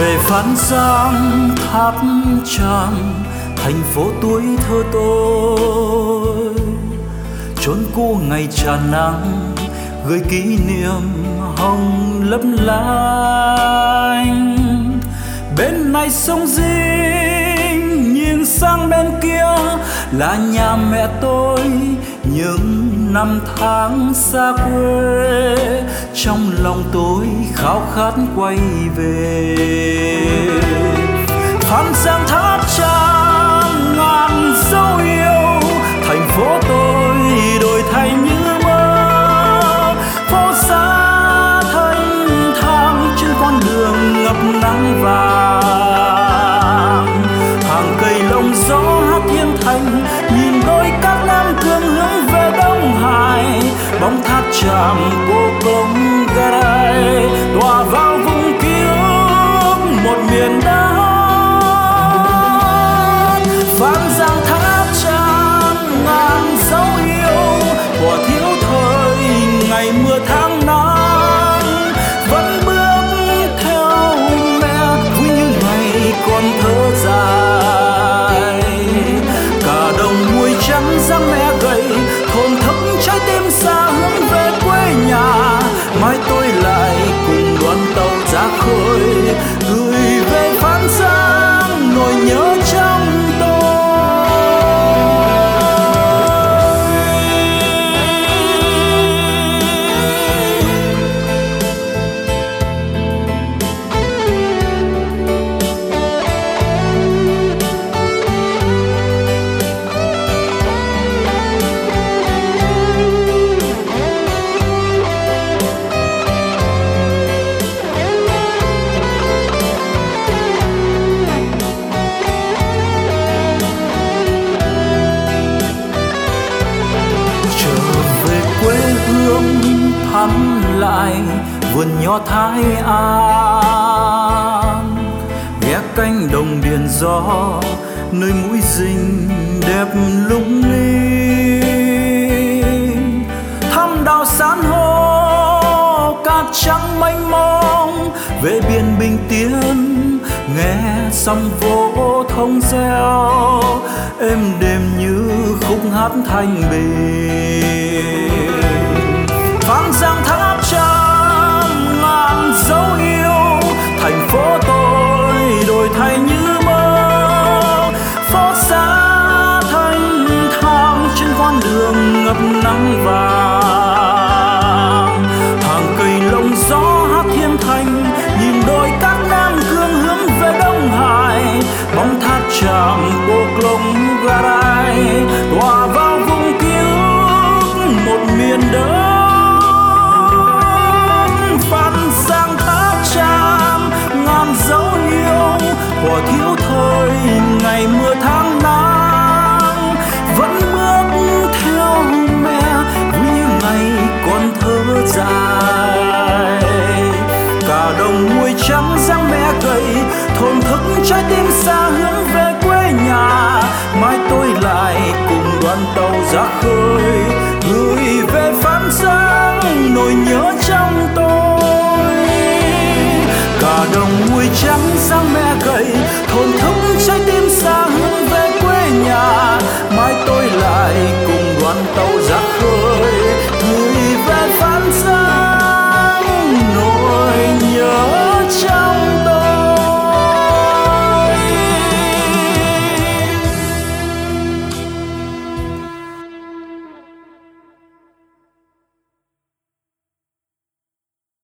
về Phan Giang Tháp Chàm, thành phố tuổi thơ tôi. Chốn cũ ngày tràn nắng gửi kỷ niệm hồng lấp lánh. Bên này sông Dinh, nhìn sang bên kia là nhà mẹ tôi. Những năm tháng xa quê, trong lòng tôi khao khát quay về. Phan Giang Tháp Chàm ngàn dấu yêu, thành phố tôi đổi thay như mơ. Phố xa thanh thang trên con đường ngập nắng vàng. Hàng cây lồng gió hát thiên thành, nhìn đôi cát nam cương hướng về Đông Hải. Bóng tháp Chàm cô công Garay tỏa vào vùng ký ức một miền đất. Phan Giang Tháp Chàm ngàn dấu yêu của thiếu thời ngày mưa tháng nắng. Vẫn bước theo mẹ vui như ngày còn thơ dài. Cả đồng muối trắng dáng mẹ gầy, thổn thức trái tim xa hướng về quê nhà. Mai tôi lại cùng đoàn tàu ra khơi, gửi về Phan Giang nỗi nhớ trong tôi. Thăm lại vườn nho Thái An, ghé cánh đồng điền gió nơi mũi Dinh đẹp lung linh. Thăm đảo san hô cát trắng mênh mông, về biển Bình Tiến nghe sóng vỗ thông reo êm đềm như khúc hát thanh bình. Phan Giang Tháp Chàm ngàn dấu yêu, thành phố tôi đổi thay như mơ. Phố xa thanh thang trên con đường ngập nắng vàng. Hàng cây lồng gió hát thiên thành, nhìn đôi cát nam cương hướng về Đông Hải. Bóng tháp Chàm cô công Garay tỏa vào vùng ký ức một miền đất. Phan Giang Tháp Chàm ngàn dấu yêu của thiếu thời ngày mưa tháng nắng. Vẫn bước theo mẹ vui như ngày còn thơ dài. Cả đồng muối trắng dáng mẹ gầy, thổn thức trái tim xa hướng về quê nhà. Mai tôi lại cùng đoàn tàu ra khơi, gửi về Phan Giang nỗi nhớ trong tôi. Cả đồng muối trắng dáng mẹ